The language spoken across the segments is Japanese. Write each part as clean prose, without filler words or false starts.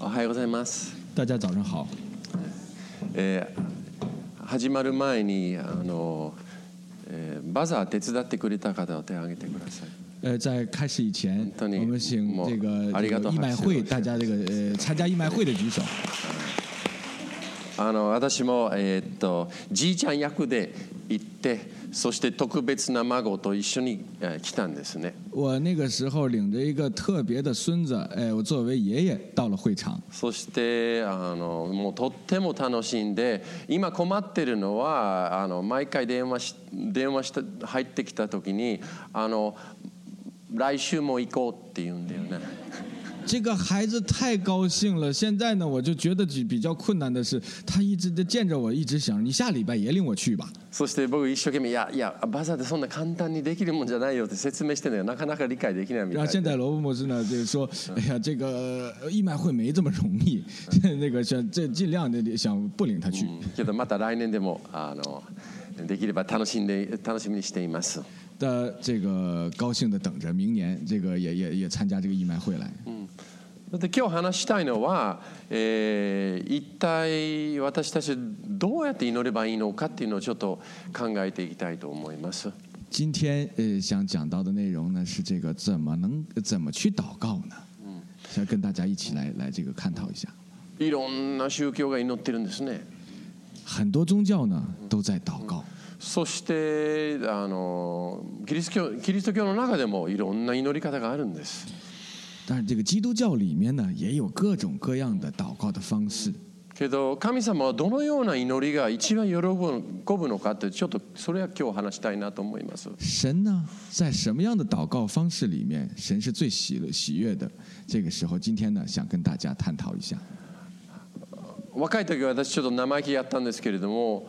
おはようございます。 大家早上好。 始まる前にバザー手伝ってくれた方は手を挙げてください。 在开始以前，我们请这个义卖会大家参加义卖会的举手。 私もじいちゃん役で行って。そして特別な孫と一緒に来たんですね。 我那个时候领着一个特别的孙子，我作为爷爷到了会场。 そしてもうとっても楽しんで、今困ってるのは毎回電話して入ってきた時に来週も行こうって言うんだよね。 这个孩子太高兴了，现在呢，我就觉得比较困難的是，他一直见着我，一直想你下禮拜也領我去吧。 そして僕一生懸命いやバザーでそんな簡単にできるもんじゃないよって説明してるのよ。なかなか理解できないみたい。 然后现在罗布牧师呢，就是说，哎呀，这个義賣會沒這麼容易，那個想盡量的想不領他去。 けどまた来年でもできれば楽しみにしています。 的这个高興的等着明年这个也參加這個義賣會來。 で今日話したいのは、一体私たちどうやって祈ればいいのかっていうのをちょっと考えていきたいと思います。 今天想講到的內容呢，是這個怎麼去禱告呢？想跟大家一起來這個探討一下。 いろんな宗教が祈ってるんですね。 很多宗教呢都在禱告。 そしてキリスト教の中でもいろんな祈り方があるんです。 但是这个基督教里面呢，也有各種各樣的禱告的方式。 けど神様はどのような祈りが一番喜ぶのかってちょっとそれは今日話したいなと思います。 神呢，在什麼樣的禱告方式裡面，神是最喜悅的。這個時候，今天呢，想跟大家探討一下。 若い時は私ちょっと生意気やったんですけれども、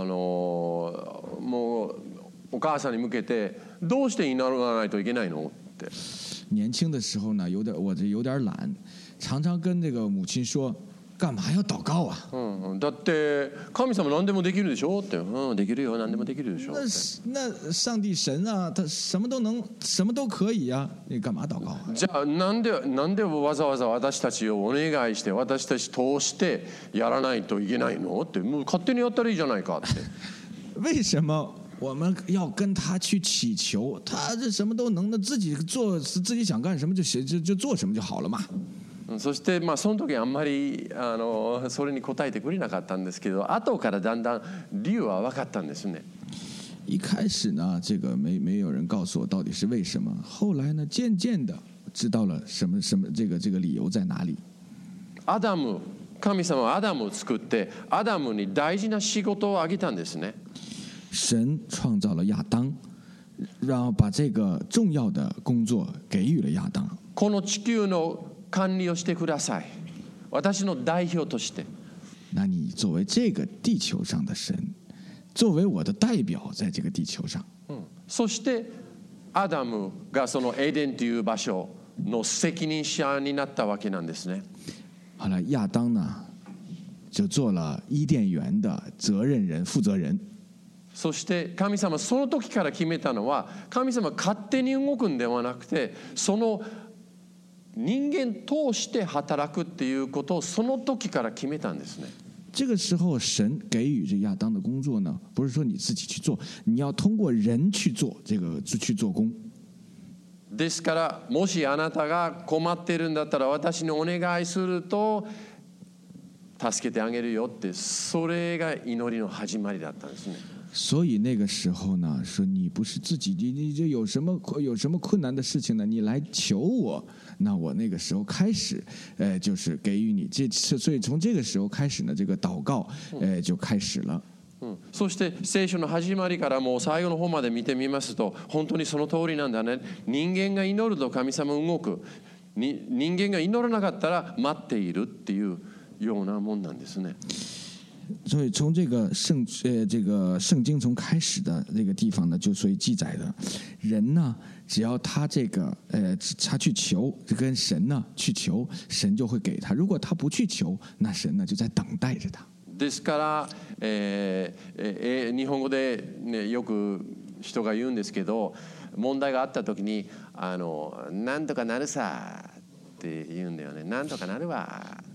もうお母さんに向けてどうして祈らないといけないのって。 年輕的時候呢，我有點懶，常常跟這個母親說，幹嘛要禱告啊？ だって神様何でもできるでしょって。できるよ、何でもできるでしょ。 那上帝神啊，他什麼都能，什麼都可以啊，你幹嘛禱告啊？ じゃあなんでわざわざ私たちをお願いして私たち通してやらないといけないのって。もう勝手にやったらいいじゃないかって。 為什麼我們要跟他去祈求？他這什麼都能的，自己做，自己想幹什麼就做什麼就好了嘛。 そしてその時あんまりそれに答えてくれなかったんですけど、後からだんだん理由は分かったんですね。 一開始呢，這個沒有人告訴我到底是為什麼。後來呢，漸漸的知道了什麼這個理由在哪裡。 神様はアダムを作ってアダムに大事な仕事をあげたんですね。 神創造了亞當，然後把這個重要的工作給予了亞當。 この地球の管理をしてください。私の代表として。 那你作為這個地球上的神，作為我的代表在這個地球上。 そしてアダムがそのエデンという場所の責任者になったわけなんですね。 後來亞當呢就做了伊甸園的責任人、負責人。 そして神様その時から決めたのは、神様勝手に動くんではなくて、その人間通して働くっていうことをその時から決めたんですね。 這個時候神給予這亞當的工作呢，不是說你自己去做，你要通過人去做這個去做工。 ですからもしあなたが困っているんだったら私にお願いすると助けてあげるよって、それが祈りの始まりだったんですね。 所以那個時候呢，說你不是自己，你就有什麼困難的事情呢，你來求我，那我那個時候開始，就是給予你所以從這個時候開始呢，這個禱告，就開始了。 そして聖書の始まりからもう最後の方まで見てみますと、本当にその通りなんだね。人間が祈ると神様動く。人間が祈らなかったら待っているっていうようなもんなんですね。 所以從這個聖經從開始的這個地方呢，就所以記載的人呢，只要他他去求，跟神呢去求，神就會給他。如果他不去求，那神呢就在等待着他。 ですから、日本語で、ね、よく人が言うんですけど、問題があった時になんとかなるさって言うんだよね。なんとかなるわ。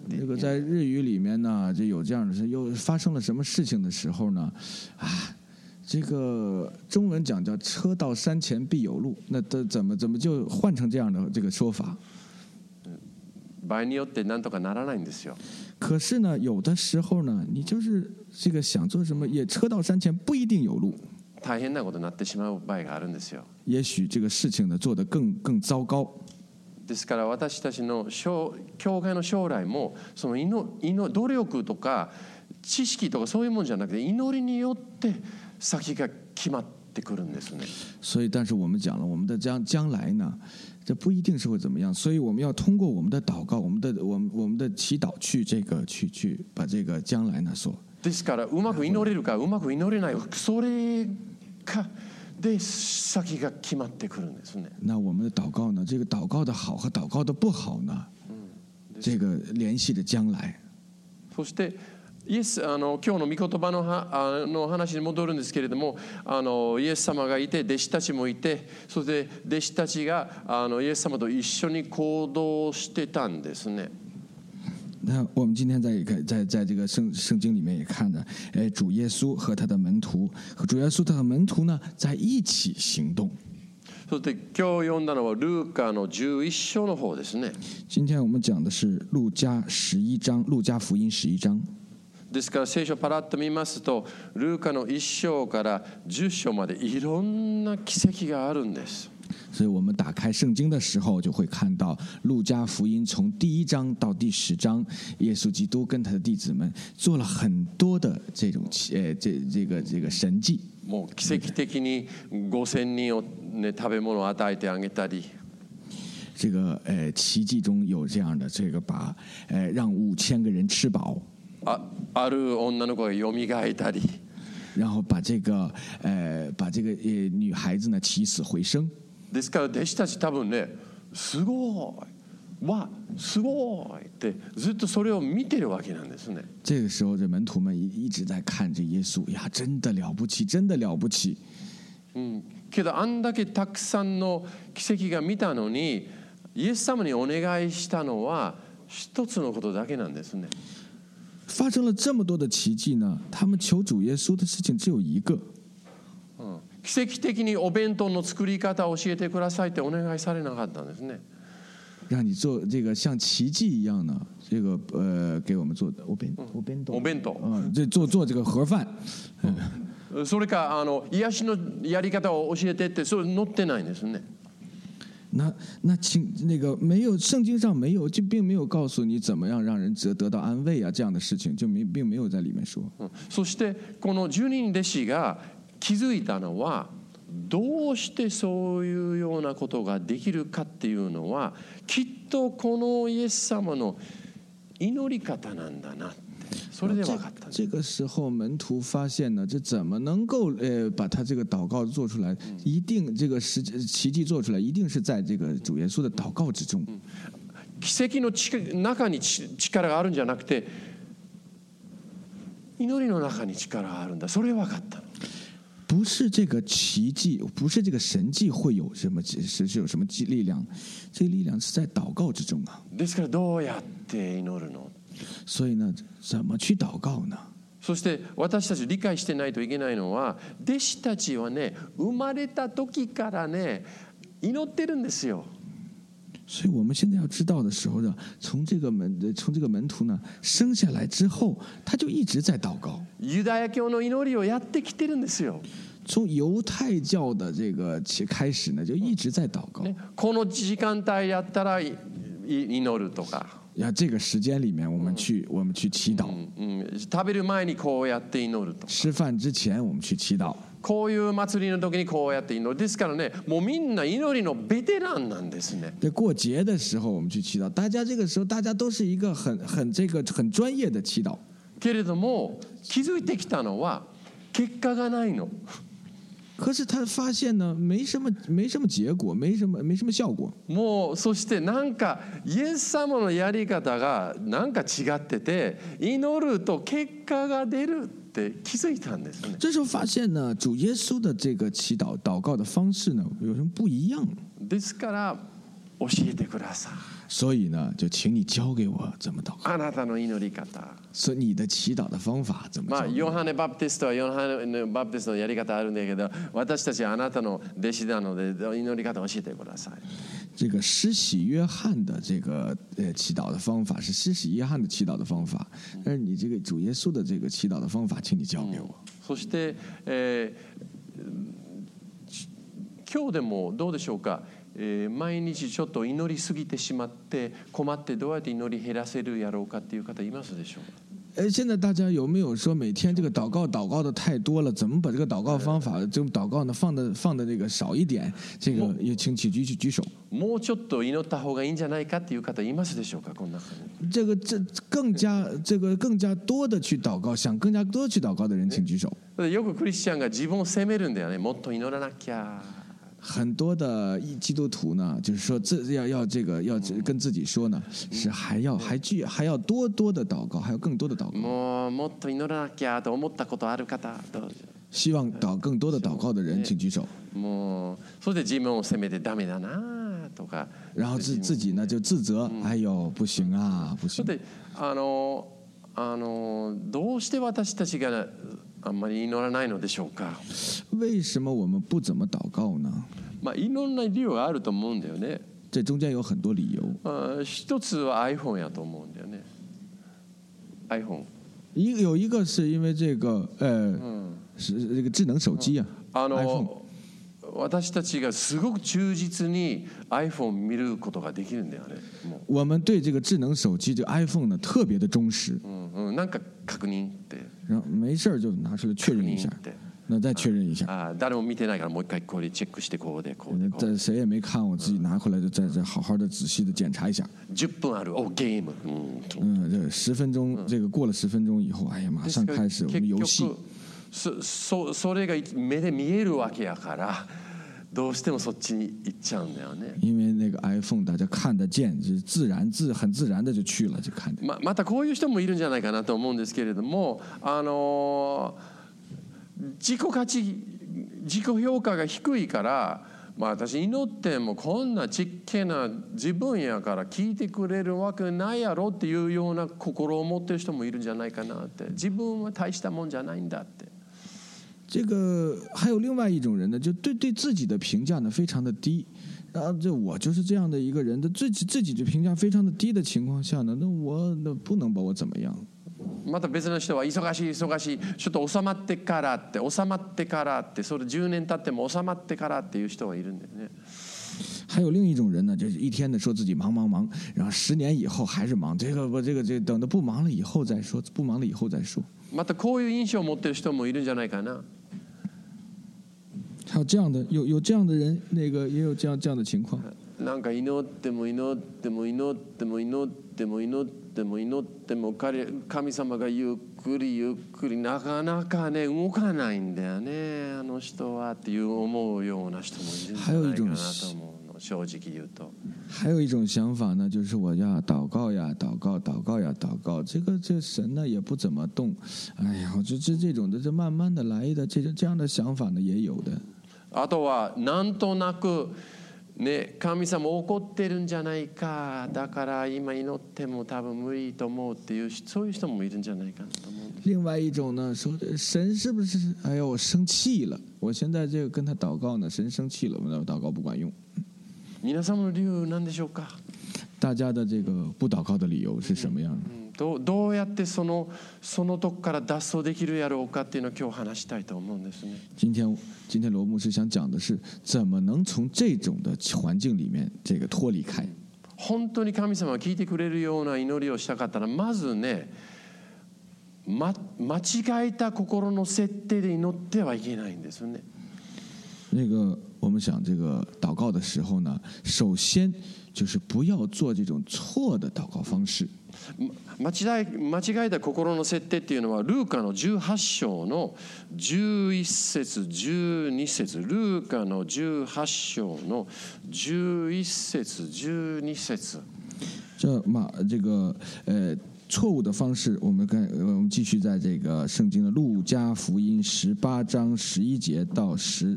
这个在日语里面呢，就有这样的事，又发生了什么事情的时候呢？这个中文讲叫车到山前必有路，那怎么就换成这样的这个说法？ 場合によってなんとかならないんですよ。 可是呢，有的时候呢，你就是这个想做什么，也车到山前不一定有路。 大変なことになってしまう場合があるんですよ。 也许这个事情呢做得更糟糕。 ですから私たちの教会の将来もその努力とか知識とかそういうもんじゃなくて祈りによって先が決まってくるんですね。 所以，但是我们讲了，我们的将来呢，这不一定是会怎么样，所以我们要通过我们的祷告，我们的祈祷去把这个将来呢所。 ですからうまく祈れるかうまく祈れないかそれかで先が決まってくるんですね。 那我们的祷告呢，这个祷告的好和祷告的不好呢，这个联系着将来。 そして今日の御言葉の話に戻るんですけれども、イエス様がいて弟子たちもいて、そして弟子たちがイエス様と一緒に行動してたんですね。 那我们今天在这个圣经里面也看着，主耶稣和他的门徒呢在一起行动。 そして今日読んだのはルーカの11章の方ですね。 今天我们讲的是路加福音11章。 ですから聖書をパラッと見ますと、ルーカの1章から10章までいろんな奇跡があるんです。 所以我们打开圣经的时候，就会看到路加福音从第1章到第10章，耶稣基督跟他的弟子们做了很多的这种这个神迹。 もう奇跡的に5000人を、食べ物を与えてあげたり。 这个奇迹中有这样的这个把让5000个人吃饱。 ある女の子がよみがえたり。 然後把这个女孩子呢起死回生。 ですから弟子たち多分ね、すごいすごいってずっとそれを見てるわけなんですね。 这个时候，这门徒们一直在看着耶稣，呀，真的了不起，真的了不起。 けどあんだけたくさんの奇跡が見たのに、イエス様にお願いしたのは一つのことだけなんですね。 发生了这么多的奇迹呢，他们求主耶稣的事情只有一个。 奇跡的にお弁当の作り方を教えてくださいってお願いされなかったんですね。 让你做这个像奇迹一样的这个给我们做的お弁当，这做这个盒饭。 それか癒しのやり方を教えてってそれ載ってないんですね。 那个没有，圣经上没有，就并没有告诉你怎么样让人得到安慰啊，这样的事情就并没有在里面说。 そしてこの12人弟子が気づいたのは、どうしてそういうようなことができるかっていうのは、きっとこのイエス様の祈り方なんだなって。それで分かった。 这个时候门徒发现呢，这怎么能够把他这个祷告做出来？一定这个奇迹做出来，一定是在这个主耶稣的祷告之中。 奇跡の中に力があるんじゃなくて、祈りの中に力があるんだ。それ分かったの。 不是这个奇迹，不是这个神迹会有什么是有什么力量？这个力量是在祷告之中啊。 ですからどうやって祈るの？ 所以呢，怎么去祷告呢？ そして私たち理解してないといけないのは、弟子たちはね、生まれた時からね、祈ってるんですよ。 所以我们现在要知道的时候呢，从这个门徒呢生下来之后，他就一直在祷告。 ユダヤ教の祈りをやってきてるんですよ。 从犹太教的这个开始呢，就一直在祷告。 この時間帯やったら祈るとか。 这个时间里面，我们去祈祷。 食べる前にこうやって祈ると。 吃饭之前我们去祈祷。 こういう祭りの時にこうやって祈る。ですからね、もうみんな祈りのベテランなんですね。 对，过节的时候我们去祈祷，大家这个时候大家都是一个很专业的祈祷。 けれども気づいてきたのは結果がないの。 可是他发现呢，没什么结果，没什么效果。 もうそしてなんかイエス様のやり方がなんか違ってて、祈ると結果が出るって気づいたんですね。 这时候发现呢，主耶稣的这个祷告的方式呢，有什么不一样？ ですから教えてください。 所以呢，就请你教给我怎么祷告。 あなたの祈り方。 所以你的祈祷的方法怎么教给我？ ヨハネバプテストはヨハネバプテストのやり方あるんだけど、私たちはあなたの弟子なので祈り方を教えてください。 这个施洗约翰的这个祈祷的方法是施洗约翰的祈祷的方法，但是你这个主耶稣的这个祈祷的方法，请你教给我。 そして、今日でもどうでしょうか。毎日ちょっと祈りすぎてしまって困ってどうやって祈り減らせるやろうかっていう方いますでしょうか。 现在大家有没有说每天这个祷告的太多了，怎么把这个祷告方法，这种祷告呢放的这个少一点？这个也请举手。 もうちょっと祈った方がいいんじゃないかっていう方いますでしょうか。こんな風に。 更加多的去祷告，想更加多去祷告的人，请举手。 よくクリスチャンが自分を責めるんだよね。もっと祈らなきゃ。 很多的基督徒呢，就是说要跟自己说呢，是还要多的祷告，还要更多的祷告。 もっと祈らなきゃと思ったことある方、どうぞ。 希望更多的祷告的人，请举手。 それで自分を責めてダメだなとか。 然后自己呢就自责，哎呦不行啊，不行。 でどうして私たちがあんまり祈らないのでしょうか。 为什么我们不怎么祷告呢？ いろんな理由があると思うんだよね。 这中间有很多理由。 一つは iPhone やと思うんだよね。iPhone。 有一个是因为这个是这个智能手机啊。iPhone。 私たちがすごく忠実に iPhone 見ることができるんだよね。 我们对这个智能手機这个 iPhone 呢特别的忠实。 なんか確認って。 然後没事就拿出来確認一下。那再確認一下。 誰も見てないからもう一回これチェックしてこうで。 誰也没看，我自己拿回来就再好好的仔细的检查一下。 10分ある。ゲーム。 这10分鐘，这个过了10分鐘以後，哎呀，馬上開始我們遊戲。 それが目で見えるわけやから。どうしてもそっちに行っちゃうんだよね。 因为那个 iPhone 大家看得見，就是很自然的就去了，就看。 またこういう人もいるんじゃないかなと思うんですけれども、自己評価が低いから、私祈ってもこんなちっけな自分やから聞いてくれるわけないやろっていうような心を持ってる人もいるんじゃないかなって。自分は大したもんじゃないんだって。 这个还有另外一种人呢，就对自己的评价呢非常的低，然后我就是这样的一个人，自己的评价非常的低的情况下呢，那不能把我怎么样。 また別の人は忙しいちょっと収まってからってそれ10年経っても収まってからっていう人がいるんだよね。 还有另一种人呢，就是一天的说自己忙，然后10年以后还是忙，这等到不忙了以后再说。 またこういう印象を持ってる人もいるんじゃないかな。 还有这样的有这样的人，那个也有这样的情况。 なんか祈っても神様がゆっくりなかなかね動かないんだよね、あの人はっていう思うような人もいるんじゃないかなと思うの、正直言うと。 还有一种想法呢，就是我要祷告呀祷告，这神呢也不怎么动，哎呀，这种的，这慢慢的来的，这样的想法呢也有的。 あとはなんとなくね、神様怒ってるんじゃないか、だから今祈っても多分無理と思うっていうそういう人もいるんじゃないかなと思うんです。 另外一种呢，说神是不是哎呦我生气了，我现在这个跟他祷告呢，神生气了，我祷告不管用。 皆様の理由なんでしょうか。 大家的这个不祷告的理由是什么样的？ どうやってそのとこから脱走できるやろうかっていうのを今日話したいと思うんですね。 今天罗牧师想讲的是怎么能从这种的环境里面这个脱离开。 本当に神様が聞いてくれるような祈りをしたかったら、まずね、間違えた心の設定で祈ってはいけないんですよね。 那个我们想这个祷告的时候呢，首先就是不要做这种错的祷告方式。 間違えた心の設定っていうのはルーカの18章の11節12節、ルーカの18章の11節12節。 这个错误的方式，我们继续在这个圣经的路加福音18章11节到18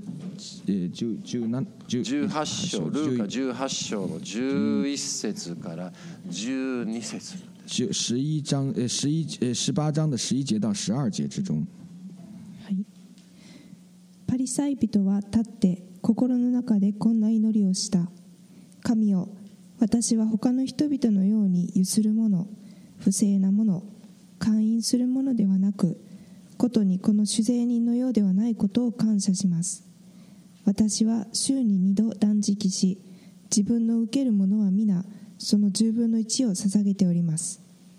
章ルーカ18章の11節から12節 18章的11節到12節之中。 はい、パリサイ人は立って心の中でこんな祈りをした。神よ、私は他の人々のようにゆする者、不正な者、姦淫する者ではなく、ことにこの酒税人のようではないことを感謝します。私は週に2度断食し、自分の受けるものは皆その10分の1を捧げております。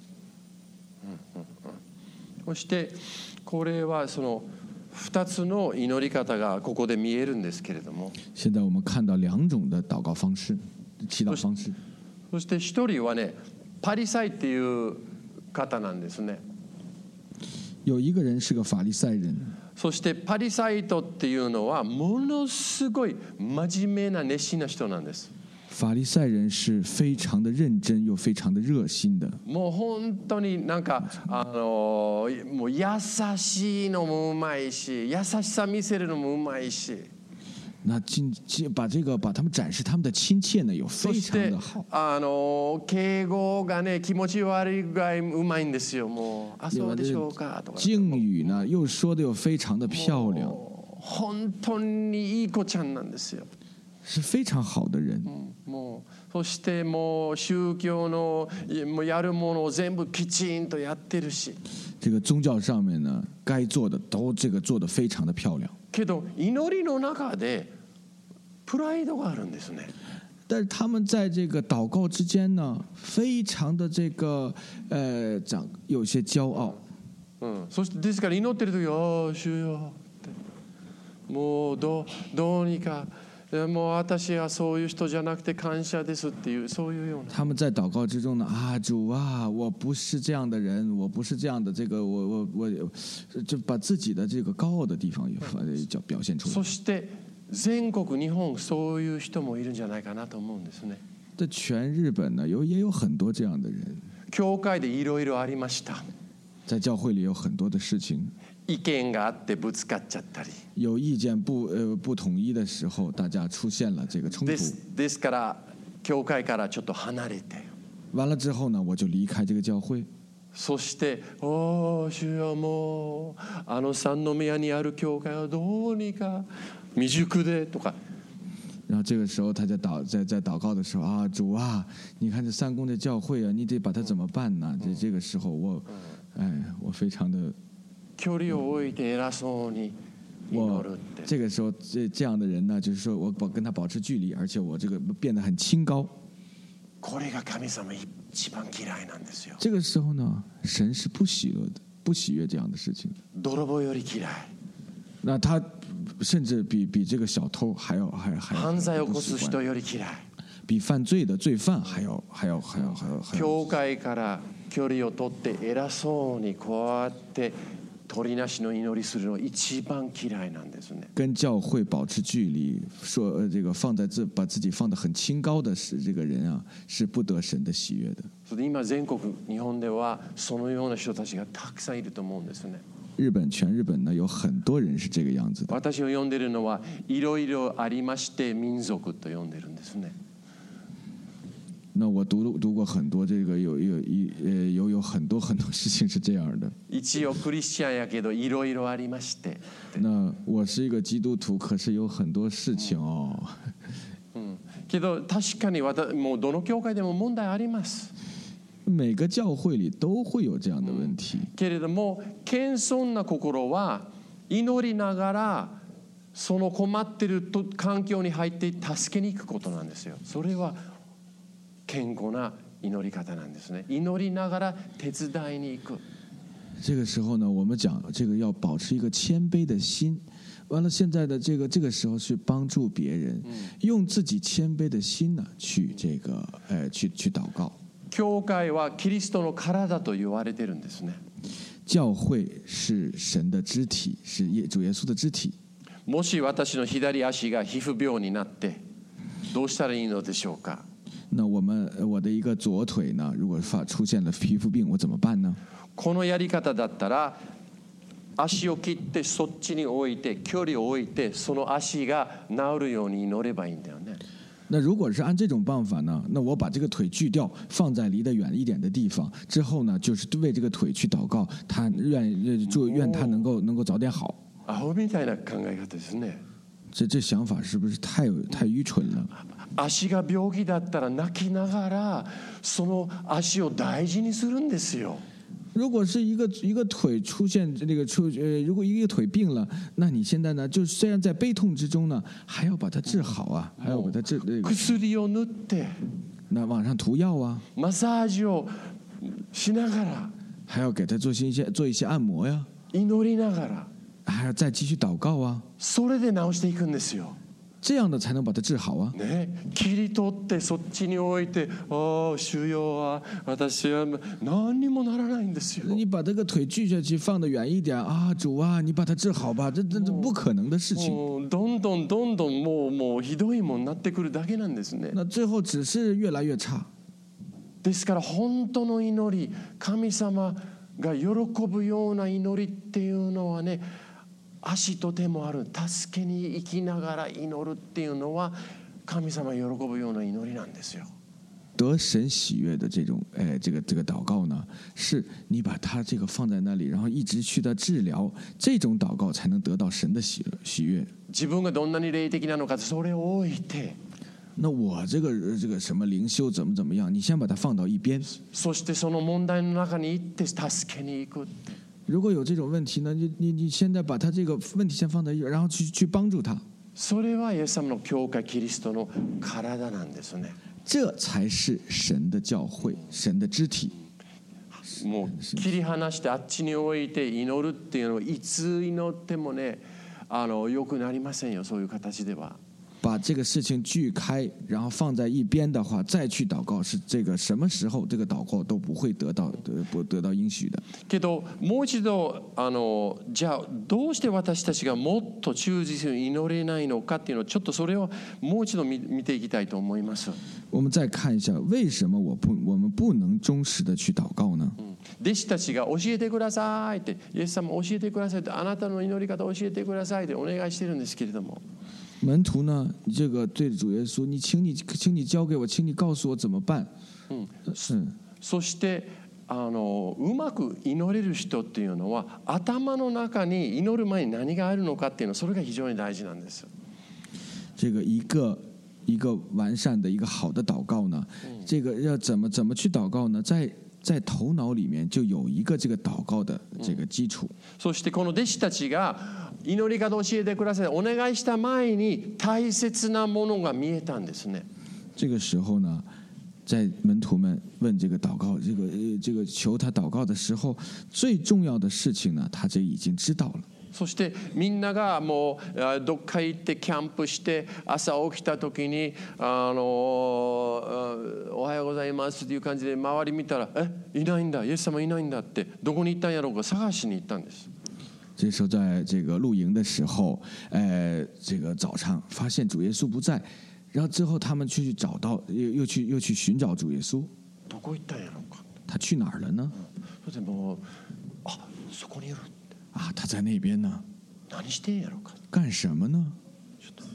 そしてこれはその2つの祈り方がここで見えるんですけれども、 现在我们看到2种的祷告方式、祈祷方式。 そして一人はね、パリサイっていう方なんですね。 有一个人是个法利赛人。 そしてパリサイ人っていうのはものすごい真面目な熱心な人なんです。 法利赛人是非常的认真又非常的热心的。 もう本当になんかもう優しいのもうまいし、優しさ見せるのもうまいし。 那把他们展示他们的親切呢，有非常的好。 敬語がね気持ち悪いぐらいうまいんですよ。もうあそうでしょうかとか。 敬語呢又说的又非常的漂亮。 本当にいい子ちゃんなんですよ。 是非常好的人。 もうそしてもう宗教のもうやるものを全部きちんとやってるし。 这个宗教上面呢，该做的都做得非常的漂亮。 けど祈りの中でプライドがあるんですね。 但是他们在这个祷告之间呢，非常的有些骄傲。 そしてですから祈ってる時は主よってもうどうにか。もう私はそういう人じゃなくて感謝ですっていうそういうような。 他们在祷告之中呢，主啊，我不是这样的人，我不是这样的我就把自己的这个高傲的地方也表现出来。 そして全国日本そういう人もいるんじゃないかなと思うんですね。 在全日本呢，也有很多这样的人。 教会でいろいろありました。 在教会里有很多的事情。 意見があってぶつかっちゃったり。 有意見不統一的時候，大家出現了這個衝突。 ですから教会からちょっと離れて。 完了之後呢，我就離開這個教會。 そして主よもう三宮にある教会はどうにか未熟でとか。 然後這個時候他在禱告的時候主啊，你看這三宮的教會你得把它怎麼辦呢？這個時候我非常的。 距離を置いて偉そうに祈るって。 這個時候這樣的人呢，就是說我跟他保持距離，而且我這個變得很清高。 これが神様一番嫌いなんですよ。 這個時候呢，神是不喜悅這樣的事情。 泥棒より嫌い。 那他甚至比這個小偷還要犯罪を起こす人より嫌い。 比犯罪的罪犯還要。 教会から距離を取って偉そうにこうやって取りなしの祈りするの一番嫌いなんですね。 跟教会保持距離，說這個把自己放得很清高的這個人啊，是不得神的喜悅的。 それで今全国日本ではそのような人たちがたくさんいると思うんですね。 全日本呢有很多人是這個樣子的。 私を呼んでいるのはいろいろありまして民族と呼んでるんですね。 那我讀過很多這個有很多事情是這樣的。 一応クリスチャンやけどいろいろありまして。 那我是一個基督徒，可是有很多事情哦。 けど確かにもうどの教会でも問題あります。 每個教會裡都會有這樣的問題。 けれども謙遜な心は祈りながらその困っている環境に入って助けに行くことなんですよ。それは健康な祈り方なんですね。祈りながら手伝いに行く。 這個時候呢，我們講這個要保持一個謙卑的心。完了，現在的這個時候是幫助別人，用自己謙卑的心呢去禱告。 教會はキリストの体と言われているんですね。 教會是神的肢體，是主耶穌的肢體。 もし私の左足が皮膚病になってどうしたらいいのでしょうか。 那我的一个左腿呢，如果出现了皮肤病，我怎么办呢？ このやり方だったら足を切ってそっちに置いて距離を置いてその足が治るように祈ればいいんだよね。 那如果是按这种办法呢，那我把这个腿锯掉，放在离得远一点的地方之后呢，就是为这个腿去祷告，他愿他能够早点好。 アホみたいな考え方ですね。 这想法是不是太愚蠢了？ 足が病気だったら泣きながらその足を大事にするんですよ。 如果是一个腿出现如果一个腿病了，那你现在呢，就虽然在悲痛之中呢，还要把它治好啊，还要把它治薬を塗って那往上涂药啊， マッサージをしながら还要给他做一些按摩呀， 祈りながら还要再继续祷告啊， それで治していくんですよ。 这样的才能把它治好啊。 ね、切り取ってそっちに置いて、ああ主よは私は何にもならないんですよ。 你把这个腿锯下去，放得远一点啊，主啊，你把它治好吧，这不可能的事情。 どんどんもうひどいもんなってくるだけなんですね。 那最後只是越来越差。 ですから本当の祈り、神様が喜ぶような祈りっていうのはね、足と手もある助けに行きながら祈るっていうのは神様喜ぶような祈りなんですよ。 得神喜悦的这个祷告呢，是你把它这个放在那里，然后一直去的治疗，这种祷告才能得到神的喜悦。 自分がどんなに霊的なのかそれを置いて。 那我这个什么灵修怎么样，你先把它放到一边。 そしてその問題の中に行って助けに行く。 如果有这种问题呢，你现在把他这个问题先放在一边，然后去帮助他。 それはイエス様の教会キリストの体なんですね。 这才是神的教会，神的肢体。 もう切り離してあっちに置いて祈るっていうのをいつ祈ってもね、よくなりませんよ、そういう形では。 把这个事情锯开，然后放在一边的话，再去祷告，是这个什么时候这个祷告都不会得到应許的。 けどもう一度じゃあどうして私たちがもっと忠実に祈れないのかっていうのをちょっとそれをもう一度見ていきたいと思います。 我们再看一下，为什么我们不能忠实的去祷告呢？ 弟子たちが教えてくださいって、イエス様教えてくださいって、あなたの祈り方教えてくださいってお願いしてるんですけれども。 门徒呢，这个对主耶稣，请你教给我，请你告诉我怎么办。 そしてうまく祈れる人っていうのは頭の中に祈る前に何があるのかっていうの、それが非常に大事なんです。 这个一个完善的一个好的祷告呢，这个要怎么去祷告呢？在头脑里面就有一个这个祷告的这个基础。 そしてこの弟子たちが祈り方教えてくださいお願いした前に大切なものが見えたんですね。 这个时候呢，在门徒们问这个祷告，这个求他祷告的时候，最重要的事情呢，他这已经知道了。 そしてみんながもうどっか行ってキャンプして朝起きた時におはようございますっていう感じで周り見たらいないんだ、イエス様いないんだって、どこに行ったんやろうか探しに行ったんです。 这时候在这个露营的时候，这个早上发现主耶稣不在，然后之后他们去找到又去寻找主耶稣。 どこ行ったんやろうか。 他去哪儿了呢？ それでもそこにいる。 啊，他在那边呢。 何してんやろうか。 干什么呢？ ちょっと。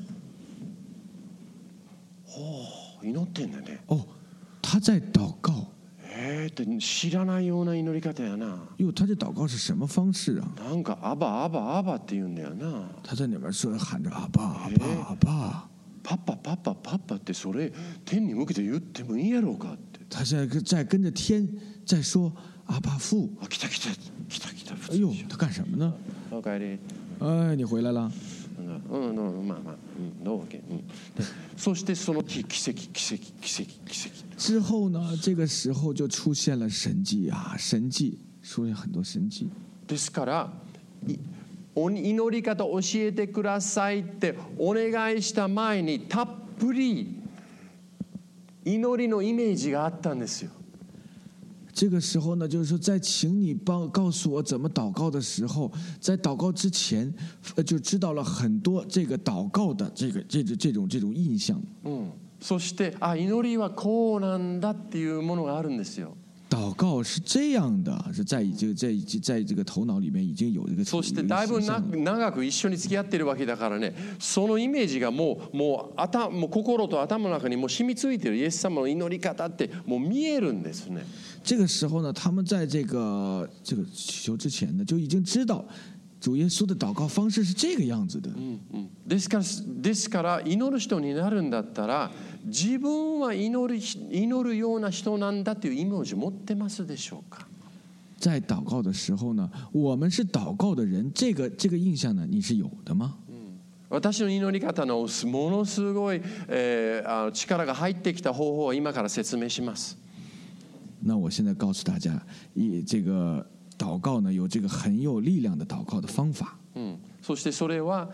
祈ってんだね。 哦，他在祷告。 って知らないような祈り方やな。 哟，他这祷告是什么方式啊？ なんかアバアバアバって言うんだよな。 他在里面说喊着阿爸阿爸阿爸。 パパパパパパってそれ天に向けて言ってもいいやろうかって。 他现在在跟着天在说阿爸父。 来た来た来た来た。 哎呦，他干什么呢？ おかえり。 哎，你回来了。 まあまあ、どうわけ。そしてその奇跡。 之后呢，这个时候就出现了神迹啊，神迹，出现很多神迹。 ですから祈り方教えてくださいってお願いした前にたっぷり祈りのイメージがあったんですよ。 这个时候呢，就是说，在请你告诉我怎么祷告的时候，在祷告之前，就知道了很多这个祷告的这种印象。 そして祈りはこうなんだっていうものがあるんですよ。 祷告是这样的，是在这个头脑里面已经有这个。 そしてだいぶ長く一緒に付き合ってるわけだからね、そのイメージがもう心と頭の中にもう染みついてる。イエス様の祈り方ってもう見えるんですね。 这个时候呢，他们在这个祈求之前呢，就已经知道主耶稣的祷告方式是这个样子的。 ですから祈る人になるんだったら、自分は祈るような人なんだというイメージを持ってますでしょうか。 在祷告的时候呢，我们是祷告的人，这个印象呢，你是有的吗？ 私の祈り方のものすごい、力が入ってきた方法を今から説明します。 那我现在告诉大家，这个祷告呢，有这个很有力量的祷告的方法。 そしてそれは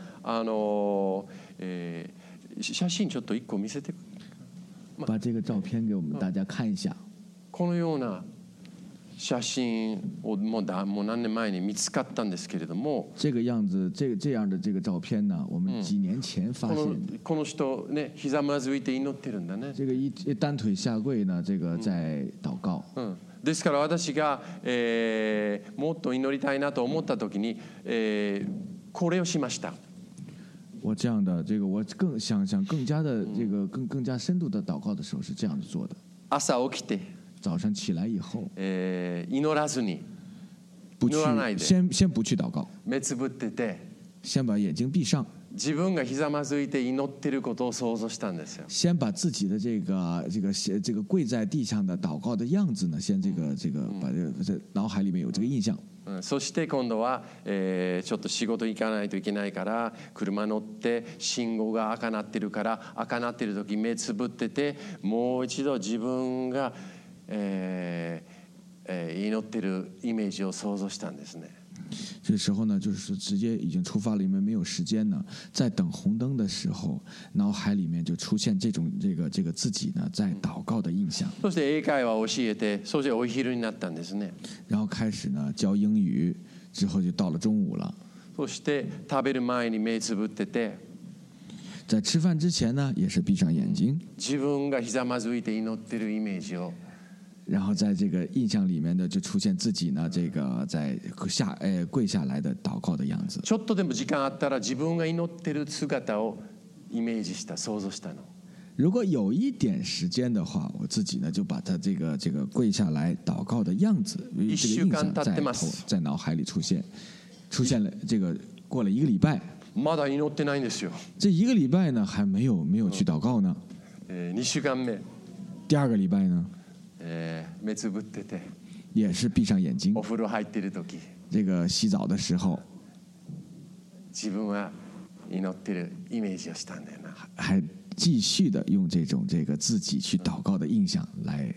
写真ちょっと一個見せて。 把这个照片给我们大家看一下。 このような写真をもう何年前に見つかったんですけれども、 这个样子，这样的这个照片呢，我们几年前发现。 この人ね、ひざまずいて祈ってるんだね。 这个单腿下跪呢，这个在祷告。 ですから私が、もっと祈りたいなと思った時に、これをしました。 我这样的这个，我更想更加的这个更加深度的祷告的时候是这样子做的。 朝起きて、 早上起来以后， 祈らずに、 祈らないで、先不去祷告， 目つぶってて、 先把眼睛闭上。 自分がひざまずいて祈ってることを想像したんですよ。 先把自己的这个跪在地上的祷告的样子呢，先把这脑海里面有这个印象。 そして今度は、ちょっと仕事行かないといけないから車乗って信号が赤なってるから赤なってる時目つぶっててもう一度自分が、祈ってるイメージを想像したんですね。 这时候呢，就是直接已经出发了，因为没有时间呢。在等红灯的时候，脑海里面就出现这个自己呢在祷告的印象。 そして英会話を教えて、そしてお昼になったんですね。 然后开始呢教英语，之后就到了中午了。 そして食べる前に目つぶってて、 在吃饭之前呢也是闭上眼睛。 自分がひざまずいて祈ってるイメージを。 然后在这个印象里面呢，就出现自己呢，这个在跪下来的祷告的样子。 ちょっとでも時間あったら自分が祈ってる姿をイメージした想像したの。 如果有一点时间的话，我自己呢就把他这个跪下来祷告的样子，这个印象在脑海里出现了。这个过了1个礼拜， まだ祈ってないんですよ。 这1个礼拜呢还没有去祷告呢。 2週間目。 第2个礼拜呢？ 目つぶってて。 也是闭上眼睛。 お風呂入ってる時。 这个洗澡的时候。 自分は祈ってるイメージをしたんだよな。 还继续的用这个自己去祷告的印象来。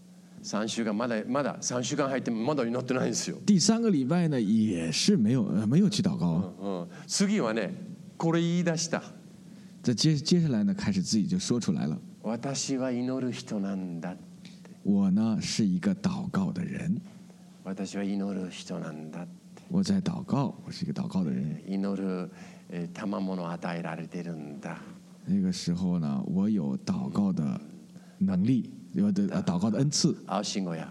3週間まだ3週間入ってまだ祈ってないんですよ。 第3个礼拜呢也是没有去祷告。 次はねこれ言い出した。 接下来呢开始自己就说出来了。 私は祈る人なんだ。 我呢是一个祷告的人。 私は祈る人なんだ。 我在祷告，我是一个祷告的人。 祈る賜物を与えられてるんだ。 那个时候呢，我有祷告的能力，有的祷告的恩赐。 青信号や、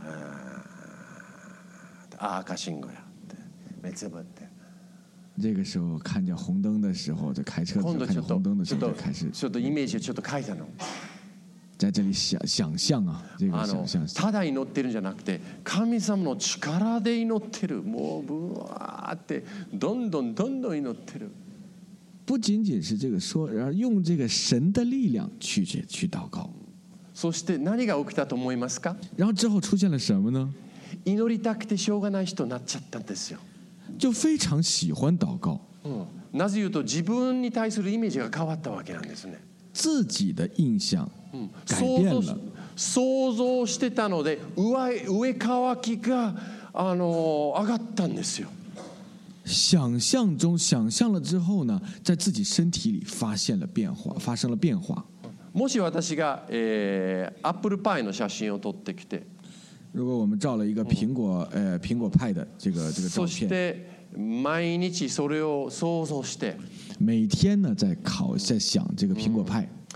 赤信号や、目つぶって。 这个时候看见红灯的时候，就开车看见红灯的时候就开始。 ちょっとイメージをちょっと書いたの。 在这里想象啊，这个想象。 ただ祈ってるんじゃなくて、神様の力で祈ってる。もうぶわーってどんどん祈ってる。 不仅仅是这个说，然后用这个神的力量去祷告。 そして何が起きたと思いますか？ 然後之後出現了什麼呢？ 祈りたくてしょうがない人になっちゃったんですよ。 就非常喜歡禱告。 なぜ言うと自分に対するイメージが変わったわけなんですね。 自己的印象改變了。 想像してたので上乾きが上がったんですよ。 想象了之後呢，在自己身體裡發生了變化。 もし私が、アップルパイの写真を撮ってきて， 如果我们照了一個蘋果派的這個照片， そして毎日それを想像して， 每天呢在想這個蘋果派。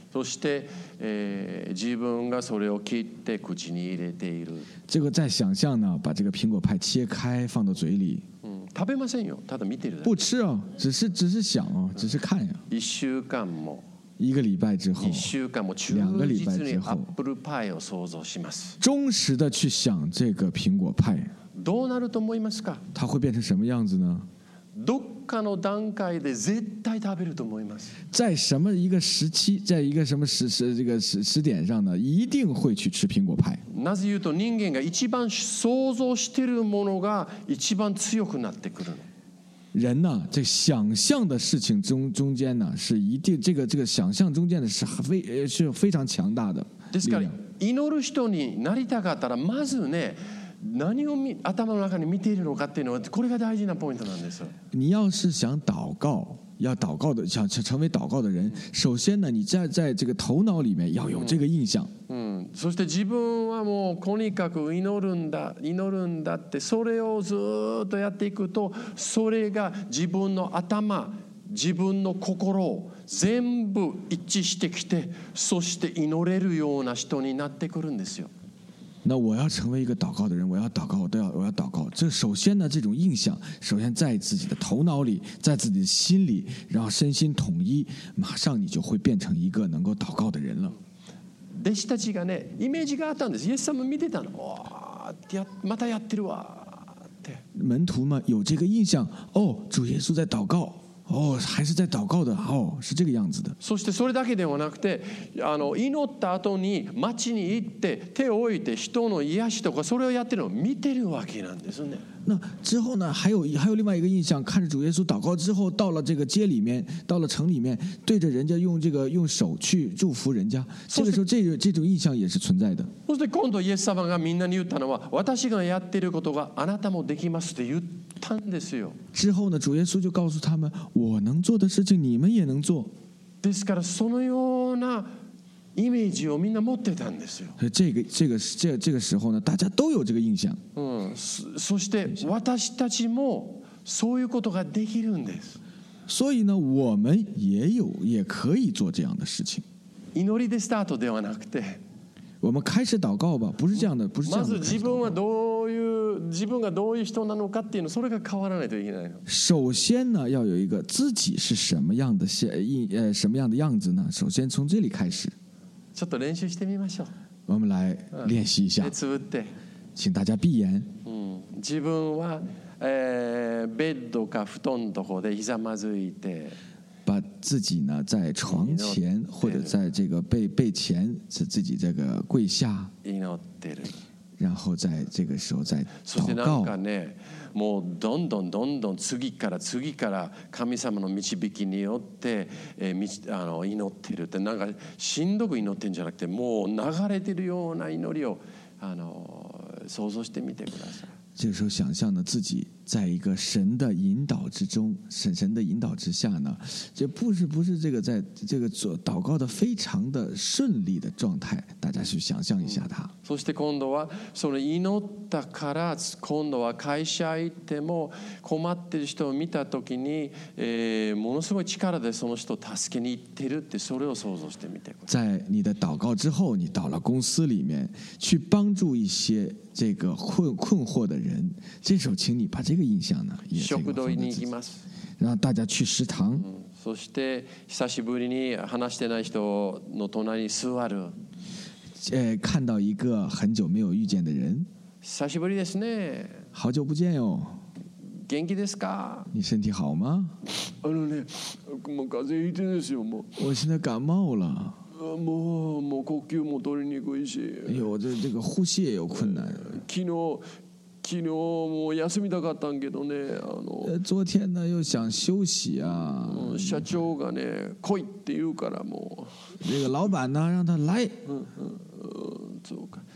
そして、自分がそれを切って口に入れている。 这个再想象呢，把这个苹果派切开放到嘴里， 食べませんよ。ただ見てるだけ。 不吃啊，只是想啊，只是看呀。 1週間も 1个礼拜之后 2週間も忠実にアップルパイを想像します。 忠实的去想这个苹果派， どうなると思いますか？ 它会变成什么样子呢？ どっかの段階で絶対食べると思います。 在什么一个时期，在一个什么时点上呢，一定会去吃苹果派。 なぜ言うと、人間が一番想像しているものが一番強くなってくるの。 人呢，这想象的事情中间呢，是一定这个想象中间的是非常強大的。 ですから祈る人になりたかったら、まずね、何を頭の中に見ているのかっていうのは、これが大事なポイントなんです。 你要是想祷告，要祷告的，想成为祷告的人，首先呢，你在这个头脑里面要有这个印象。 そして自分はもうとにかく祈るんだって、それをずっとやっていくと、それが自分の頭、自分の心を全部一致してきて、そして祈れるような人になってくるんですよ。 那我要成为一个祷告的人，我要祷告。这首先呢，这种印象首先在自己的头脑里，在自己的心里，然后身心统一，马上你就会变成一个能够祷告的人了。 弟子たちがね、イメージがあったんです。イエス様見てたの。わーまたやってるわって。 門徒们有这个印象，哦，主耶稣在祷告。哦，还是在祷告的哦，是这个样子的。 そしてそれだけではなくて、祈った後に町に行って手を置いて人の癒しとかそれをやってるのを見てるわけなんですね。 那之后呢，还有另外一个印象，看着主耶稣祷告之后，到了这个街里面，到了城里面，对着人家用手去祝福人家。这个时候，这种印象也是存在的。 そして今度イエス様がみんなに言ったのは、私がやっていることがあなたもできますって言ったんですよ。 之后呢，主耶稣就告诉他们，我能做的事情你们也能做。 ですからそのようなイメージをみんな持ってたんですよ。 这个时候呢，大家都有这个印象。 そして私たちもそういうことができるんです。 所以呢，我们也可以做这样的事情。 祈りでスタートではなくて、 我们開始祷告吧，不是这样的，不是这样的。 まず自分がどういう人なのかっていうの、それが変わらないといけないの。 首先呢，要有一个自己是什么样的样子呢？首先从这里开始。 ちょっと練習してみましょう。 我们来练习一下。 目つぶって、 请大家闭眼。 自分は、ベッドか布団のところでひざまずいて。 把自己呢在床前或者在这个背前，自己这个跪下，然后在这个时候再祷告。 もうどんどん次から神様の導きによって祈ってるって、なんかしんどく祈ってるんじゃなくて、もう流れてるような祈りを想像してみてください。 这个时候想象呢，自己在一个神的引导之中，神的引导之下呢，这不是这个在这个做祷告的非常的顺利的状态，大家去想象一下它。 そして今度はその祈ったから、今度は会社行っても困ってる人を見たときに、ものすごい力でその人を助けに行ってるって、それを想像してみてください。 在你的祷告之后，你到了公司里面去帮助一些这个困惑的人，这时候请你把这个印象呢也食堂に行きます。 让大家去食堂。 そして久しぶりに話してない人の隣に座る。 看到一个很久没有遇见的人， 久しぶりですね。 好久不见哟。 元気ですか？ 你身体好吗？ ね、もう風邪ひいてるんですよ。もう。 我现在感冒了。 もう呼吸も取りにくいし。 哎呦，这个呼吸也有困难。 昨日も休みたかったんけどね。 昨天呢又想休息啊。 社長がね来いって言うからもう。 这个老板呢让他来。 そうか。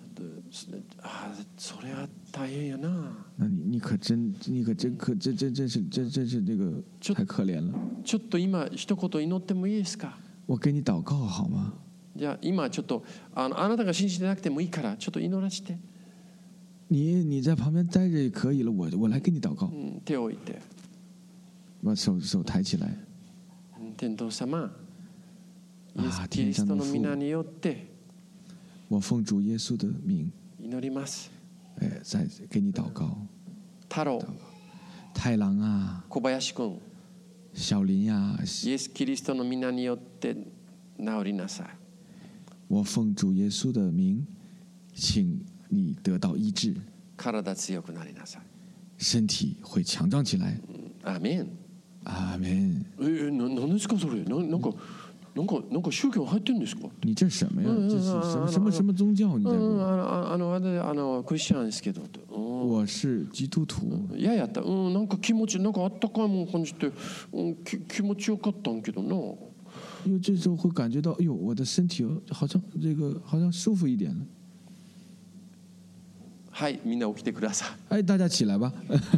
それは大変やな。 那你可真是这个太可怜了。 ちょっと今一言祈ってもいいですか？ 我给你祷告好吗？ じゃあ今ちょっとあなたが信じてなくてもいいからちょっと祈らせて。 你在旁边待着也可以了，我来给你祷告。 手を置いて。 把手抬起来。 天道様、 イエス・キリストの皆によって我奉主耶稣的名， 祈ります。 在给你祷告。 太郎、 太郎啊， 小林君、 小林呀， イエス・キリストの皆によって治りなさい。 我奉主耶稣的名，请你得到医治， 体強くなりなさい。 身体会强壮起来。 アーメン。 阿门。 何ですかそれ？なんか宗教入ってるんですか？ 你这什么呀？这是什么宗教？你在说？ クリスチャンですけど。 我是基督徒。 嫌やった。なんか気持ちなんかあったかいもん感じて、気持ちよかったんけどな。 因为这时候会感觉到，哎呦，我的身体好像舒服一点了。 はい、みんな起きてください。 哎，大家起来吧。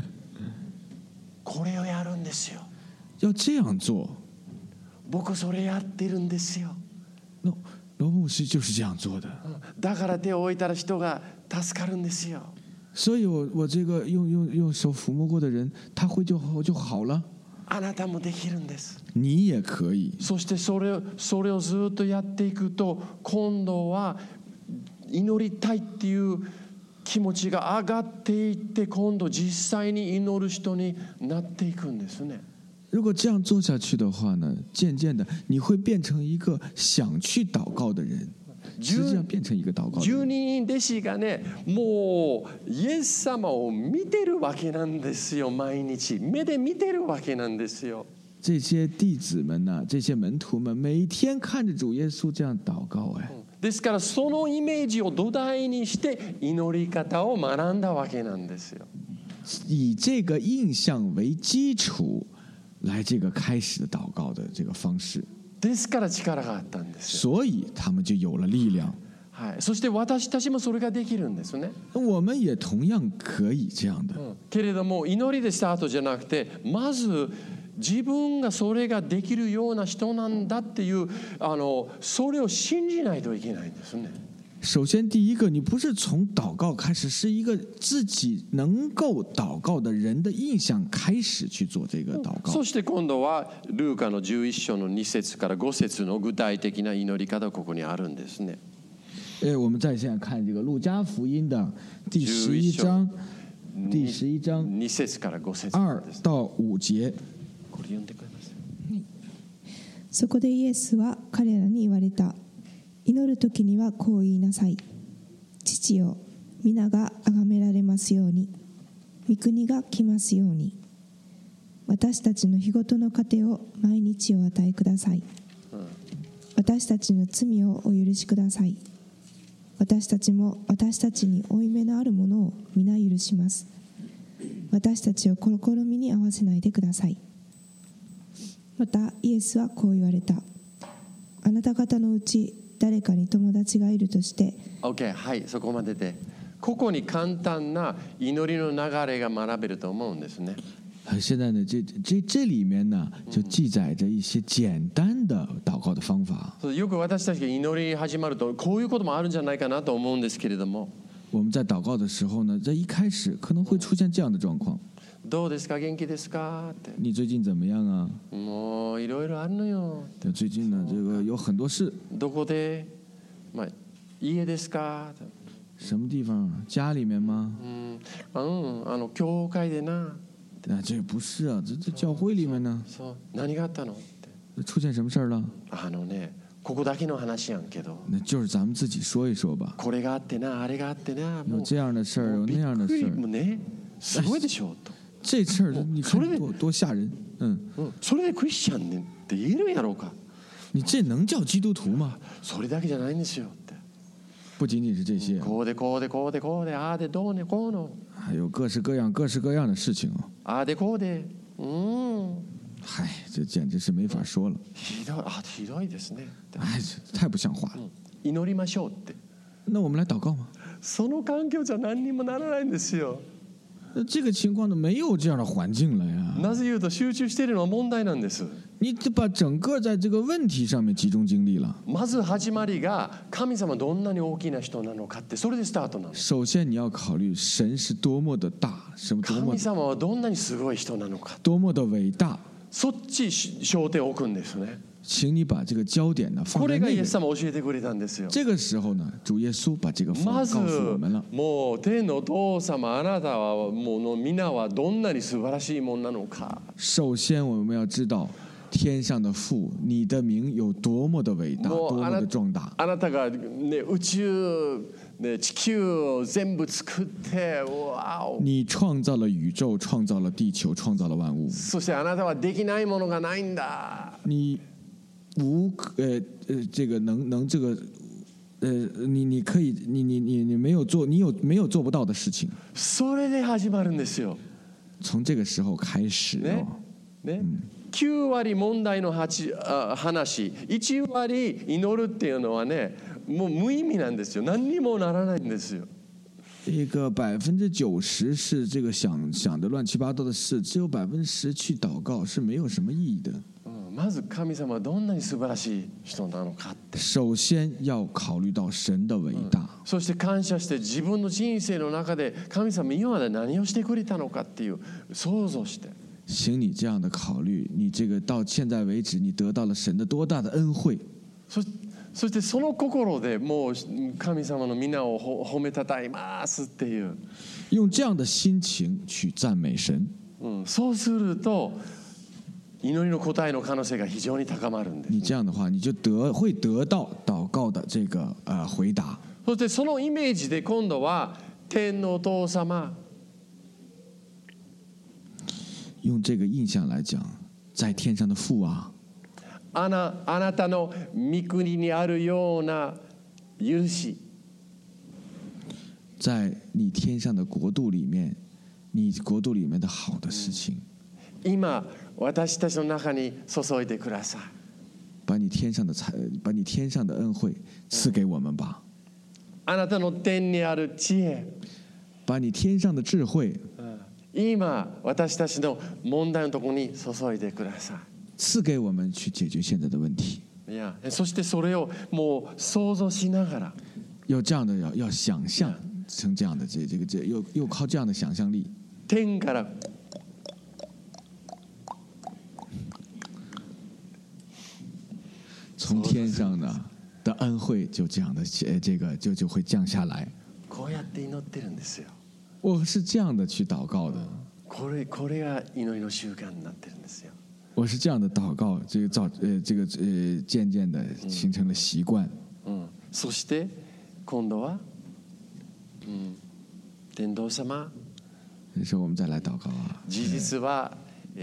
これをやるんですよ。 要这样做。 僕それやってるんですよ。 罗牧师就是这样做的。 だから手を置いたら人が助かるんですよ。 所以我这个用手抚摸过的人，他会就好了。 あなたもできるんです。 你也可以。 そしてそれをずっとやっていくと、今度は祈りたいっていう気持ちが上がっていって、今度実際に祈る人になっていくんですね。 如果这样做下去的话呢，渐渐的你会变成一个想去祷告的人，实际上变成一个祷告的人。 12人弟子がね、もうイエス様を見てるわけなんですよ。毎日目で見てるわけなんですよ。 这些弟子们呢，这些门徒们，每天看着主耶稣这样祷告， ですからそのイメージを土台にして祈り方を学んだわけなんですよ。 以这个印象为基础。来这个开始的祷告的这个方式， ですから力があったんですよ。 所以他们就有了力量。 はい、そして私たちもそれができるんですね。 我们也同样可以这样的。 けれども祈りでスタートじゃなくて、まず自分がそれができるような人なんだっていうそれを信じないといけないんですね。 首先，第一个，你不是从祷告开始，是一个自己能够祷告的人的印象开始去做这个祷告。 そして今度はルーカの11章の2節から5節の具体的な祈り方がここにあるんですね。 我们再现在看这个路加福音的第11章 2節から5節 2到5節。 これ読んでくれます。 そこでイエスは彼らに言われた。祈る時にはこう言いなさい。父よ、皆が崇められますように、御国が来ますように。私たちの日ごとの糧を毎日お与えください。私たちの罪をお許しください。私たちも私たちに負い目のあるものを皆許します。私たちを試みに合わせないでください。またイエスはこう言われた。あなた方のうち誰かに友達がいるとして OK、 はい、そこまででここに簡単な祈りの流れが学べると思うんですね。 现在呢，这里面呢，就记载着一些简单的祷告的方法。 よく私たちが祈り始まるとこういうこともあるんじゃないかなと思うんですけれども。 我们在祷告的时候呢，在一开始可能会出现这样的状况。 どうですか、元気ですかって。 你最近怎么样啊？ もういろいろあるのよ。 最近呢，这个有很多事。 どこで？まあ家ですか？ 什么地方？家里面吗？ 教会でな。 这不是啊，这教会里面呢。 そう、何があったのって。 出现什么事儿了？ ね、ここだけの話やんけど。 那就是咱们自己说一说吧。 これがあってな、あれがあってな。 有这样的事儿，有那样的事儿。 ね、すごいでしょと。 这事儿你看多吓人。 それでクリスチャンって言えるんやろうか。 你这能叫基督徒吗？ それだけじゃないんですよって。 不仅仅是这些。 こうでこうでこうでこうでああでどうねこうの。 还有各式各样的事情哦。 ああでこうで。 嗨，这简直是没法说了。 ひどいですね。 哎，太不像话了。 祈りましょうって。 那我们来祷告吗？ その環境じゃ何にもならないんですよ。 这个情况呢，没有这样的环境了呀。 なぜ言うと集中しているのは問題なんです。 你把整个在这个问題上面集中精力了。 まず始まりが神様どんなに大きな人なのかってそれでスタートなの。 首先你要考慮神是多麼的大，神様はどんなにすごい人なのか。 多麼的偉大。 そっち焦点を置くんですね。 请你把这个焦点呢放これがイエ在那个。 ス様教えてくれたんですよ。 这个时候呢，主耶稣把这个告まず诉我们了。 もう天のお父様、あなたはもうの皆はどんなに素晴らしいものなのか。 首先，我们要知道天上的父，你的名有多么的伟大，多么的壮大。 あなたが、ね、宇宙、ね、地球を全部作って、わお。 你创造了宇宙，创造了地球，创造了万物。 そしてあなたはできないものがないんだ。 你这个能这个你可以你没有做，你没有做不到的事情。 それで始まるんですよ。 从这个时候开始ねね、9割問題の話、1割祈るっていうのはね、もう無意味なんですよ。何にもならないんですよ。 一个90%是这个想的乱七八糟的事，只有10%去祷告是没有什么意义的。 まず神様はどんなに素晴らしい人なのかって。 首先要考慮到神的偉大。 そして感謝して自分の人生の中で神様今まで何をしてくれたのかっていう想像して。 请你这样的考虑，你这个到现在为止，你得到了神的多大的恩惠。 そしてその心でもう神様の皆を褒めたたえますっていう。 用这样的心情去赞美神。 そうすると祈りの答えの可能性が非常に高まるんです。 你这样的话，你就会得到祷告的这个回答。 そしてそのイメージで今度は天のお父様。 用这个印象来讲，在天上的父啊， あなたの御国にあるような許し。 在你天上的国度里面，你国度里面的好的事情。 今私たちの中に注いでください。 把你天上的恩惠赐给我们吧。 あなたの天にある知恵。 把你天上的智慧。 今私たちの問題のところに注いでください。 赐给我们去解決現在的問題。 そしてそれをもう想像しながら。 要这样的要想象成这样的又靠这样的想象力。 天から。 从天上的恩惠就这样的就会降下来。 こうやって祈ってるんですよ。 我是这样的去祷告的。 これが祈りの習慣になってるんですよ。 我是这样的祷告，渐渐的形成了习惯。 そして今度は、天道様。 这时候我们再来祷告啊。 事実は、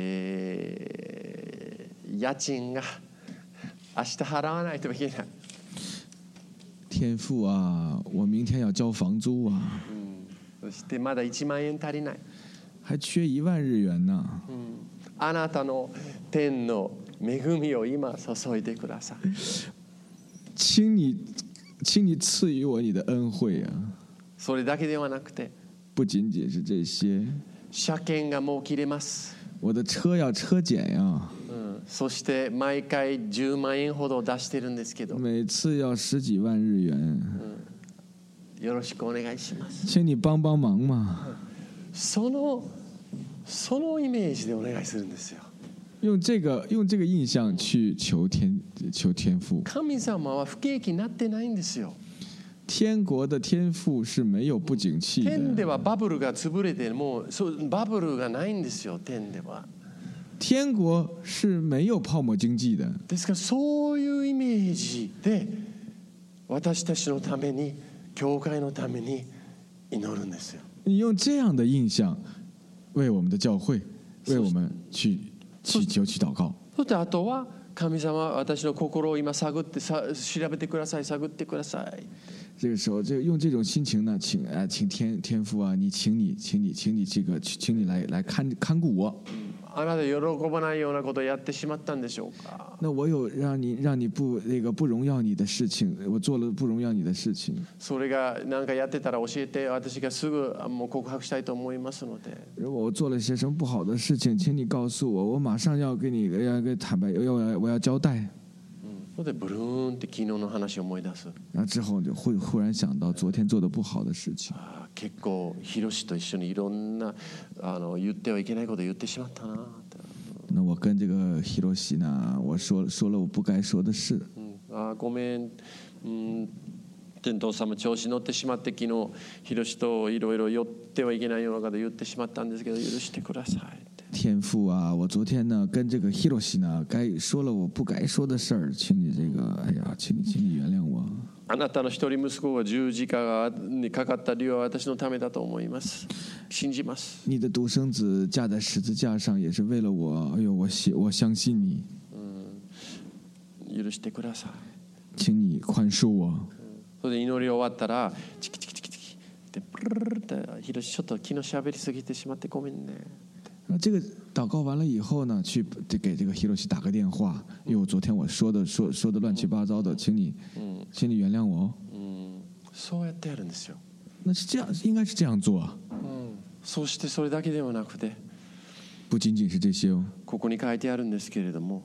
家賃が明日払わないといけない。 天父啊，我明天要交房租啊。 そしてまだ1万円足りない。 还缺1万日元呢。 あなたの天の恵みを今注いでください。 请你赐予我你的恩惠啊。 それだけではなくて。 不仅仅是这些。 車検がもう切れます。 我的車要車檢呀。 そして毎回10万円ほど出してるんですけど。 每次要10幾萬日元。 よろしくお願いします。 請你幫忙嘛。 そのイメージでお願いするんですよ。 用这个印象去求天父。 神様は不景気になってないんですよ。 天国的天父是没有不景气的。 天ではバブルが潰れてもうバブルがないんですよ。天では。 天国是没有泡沫经济的。 ですからそういうイメージで私たちのために教会のために祈るんですよ。 你用这样的印象为我们的教会，为我们去祈求去祷告。 そしてあとは神様私の心を今調べてください、探ってください。 这个时候就用这种心情呢，请天父啊，请你来看顾我。 あなた喜ばないようなことをやってしまったんでしょうか。 那我有让你不荣耀你的事情，我做了不荣耀你的事情。 それが何かやってたら教えて、私がすぐもう告白したいと思いますので。 如果我做了些什么不好的事情，请你告诉我，我马上要跟坦白，我要交代。 それでブルーンって昨日の話を思い出す。 然后之后就会忽然想到昨天做的不好的事情。 結構ヒロシと一緒にいろんな言ってはいけないことを言ってしまったなって。 那我跟这个ヒロシ呢，我说了我不该说的事。 ごめん、天道様調子乗ってしまって昨日ヒロシといろいろ寄ってはいけないようなこと言ってしまったんですけど許してください。 天父啊，我昨天呢跟这个ヒロシ呢该说了我不该说的事儿，请你这个，哎呀，请你原谅我。 あなたの一人息子が十字架にかかった理由は私のためだと思います。信じます。 你的独生子架在十字架上也是为了我。哎呦，我相信你。 許してください。 请你宽恕我。 それで祈り終わったらチキチキチキチキってプルルルってヒロシちょっと昨日喋りすぎてしまってごめんね。 那这个祷告完了以后呢，去给这个ヒロシ打个电话，因为我昨天我说的乱七八糟的，请你原谅我。 そうやってやるんですよ。 那是这样，应该是这样做。 そしてそれだけではなくて、 不仅仅是这些哦。 ここに書いてあるんですけれども、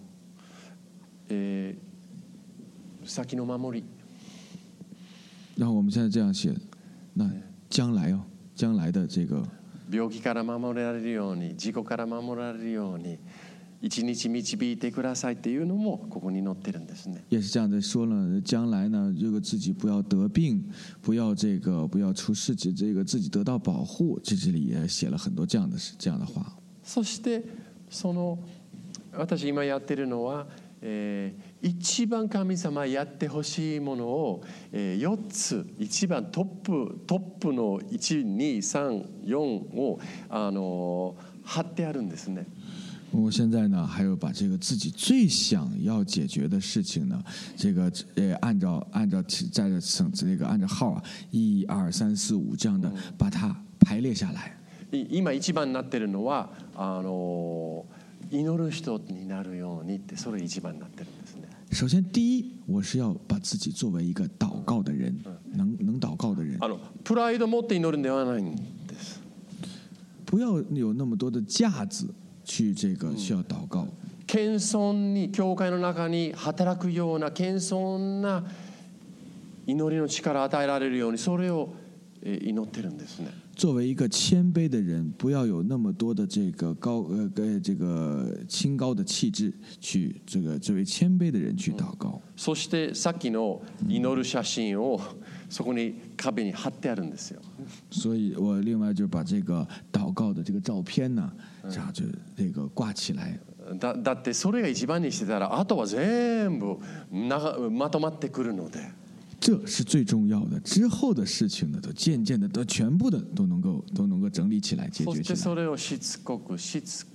先の守り。 然后我们现在这样写，那将来的这个。 病気から守られるように、事故から守られるように、一日導いてくださいっていうのもここに載ってるんですね。 也是这样的说了，将来呢，这个自己不要得病，不要出事，这个自己得到保护，这里也写了很多这样的话。 そしてその私今やってるのは、一番神様やってほしいものを、4つ一番トップの1、2、3、4を貼ってあるんですね。 我现在呢，还有把这个自己最想要解决的事情呢，这个按照在这个按照号啊，1、2、3、4、5这样的把它排列下来。 今一番になってるのは祈る人になるようにってそれ一番になってるんですね。 首先，第一，我是要把自己作为一个祷告的人，能祷告的人。 プライド持って祈るんではないんです。 不要有那么多的架子去这个需要祷告。 謙遜に教会の中に働くような謙遜な祈りの力を与えられるようにそれを祈ってるんですね。 作为一个谦卑的人，不要有那么多的这个清高的气质，去作为谦卑的人去祷告。 そしてさっきの祈る写真をそこに壁に貼ってあるんですよ。 所以我另外就把这个祷告的这个照片呢，这样就这个挂起来。 だってそれが一番にしてたらあとは全部まとまってくるので。 这是最重要的，之后的事情呢，都渐渐的都全部的都能够整理起来，解决起来。 そしてそれをしつこく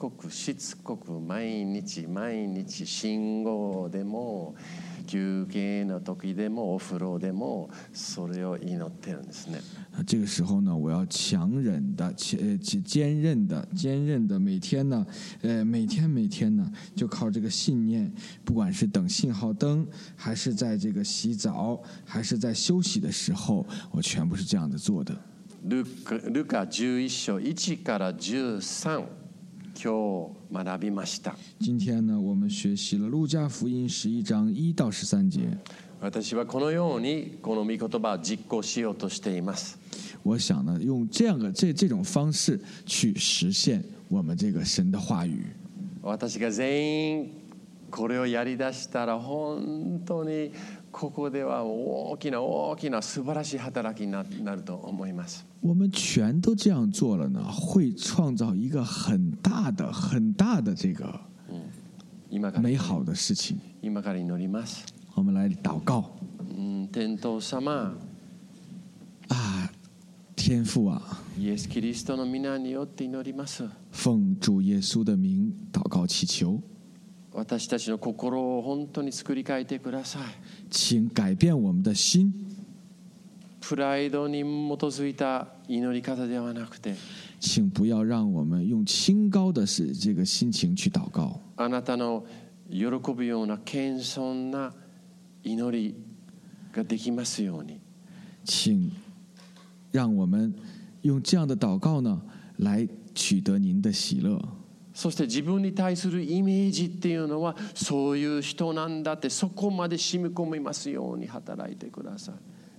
毎日信号でも休憩の時でもお風呂でもそれを祈ってるんですね。 这个时候呢，我要强忍的、坚韧的，每天呢，每天呢，就靠这个信念，不管是等信号灯，还是在这个洗澡，还是在休息的时候，我全部是这样子做的。 ルカ11章1から13。今日学びました。 今天呢，我们学习了路加福音11章1到13节。 私はこのようにこの御言葉を実行しようとしています。 我想呢，用这种方式去实现我们这个神的话语。 私が全員これをやりだしたら本当にここでは大きな素晴らしい働きになると思います。 我们全都这样做了呢，会创造一个很大的这个美好的事情。 今から祈ります。 我们来祷告。 天父様啊，天父啊， イエス・キリストの皆によって祈ります。 奉主耶稣的名祷告祈求。 私たちの心を本当に作り変えてください。 请改变我们的心。 プライドに基づいた祈り方ではなくて、 请不要让我们用清高的这个心情去祷告。 あなたの喜ぶような謙遜な祈りができますように。 请让我们用这样的祷告呢，来取得您的喜乐。 そして自分に対するイメージっていうのはそういう人なんだってそこまで染み込みますように働いてください。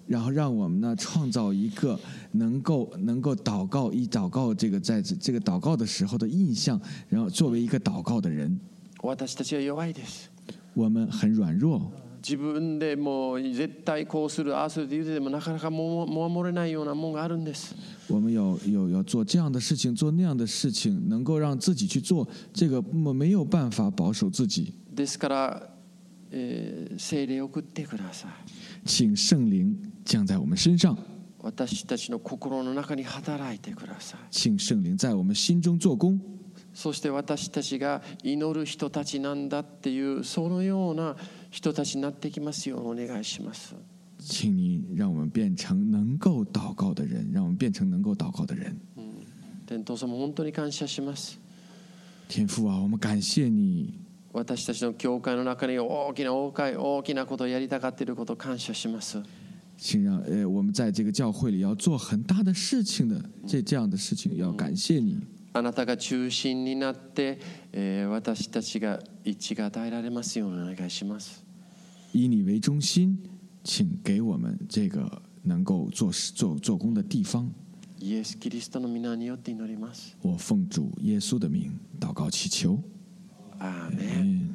然后让我们呢创造一个能够祷告，以祷告这个在这个祷告的时候的印象，然后作为一个祷告的人。 私たちは弱いです。 我们很软弱。 自分でもう絶対こうするああするって言っててもなかなか守れないようなもんがあるんです。 我们要做这样的事情，做那样的事情，能够让自己去做，这个没有办法保守自己。 ですから、聖霊を送ってください。 请圣灵降在我们身上。 私たちの心の中に働いてください。 请圣灵在我们心中做工。 そして私たちが祈る人たちなんだっていうそのような人たちになってきますようお願いします。 请你让我们变成能够祷告的人，让我们变成能够祷告的人。 天父様本当に感謝します。 天父啊，我们感谢你。 私たちの教会の中に大きなことをやりたがっていることを感謝します。 请让我们在这个教会里要做很大的事情的，这样的事情要感谢你。 あなたが中心になって、私たちが一致が与えられますようにお願いします。 以你为中心，请给我们这个能够做工的地方。 イエス・キリストの皆によって祈ります。 我奉主耶稣的名祷告祈求。 アーメン。